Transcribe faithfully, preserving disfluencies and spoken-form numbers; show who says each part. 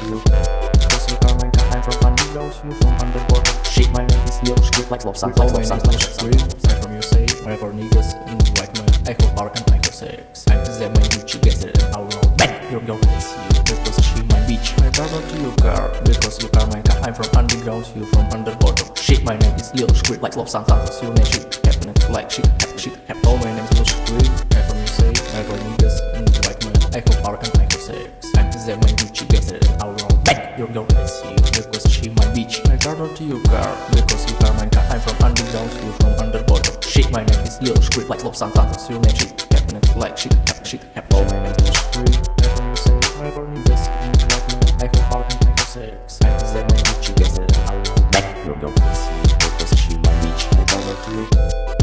Speaker 1: you. Cause you are my guy, I'm from underground, you from underwater. Shit, my name is Leo, script like Love Sans, Love Sans, Love Sans.
Speaker 2: I'm from U S A, wherever niggas in the white man, Echo Power and Echo six. I'm the man who you get it and I'll roll back. Your girl is you, because she my bitch.
Speaker 1: My brother to you, girl, because you are my guy, I'm from underground, you from underwater. Shit, my name is Leo, script like Love Sans, Love Sans. You name shit, happening like shit, happen shit, happen.
Speaker 2: Oh, my name's Leo Squid. I'm from U S A, wherever niggas in the white man, Echo Power and Echo six. I'm the man who you get it and I'll roll back. Your girl is you, because she my bitch.
Speaker 1: My brother to you, girl, because you are my guy, I'm from underground, you from underwater. Shit, my name is Leo, script like Love Sans, Love Sans. You name shit, happening like shit, happen shit, happen.
Speaker 2: Oh, my name's Leo Squid. I'm from U S A, wherever niggas in the white man, Echo Power and Echo six. I'm the man who you get it and I'll roll back.
Speaker 1: Your girl is you, because she my bitch. My brother to you.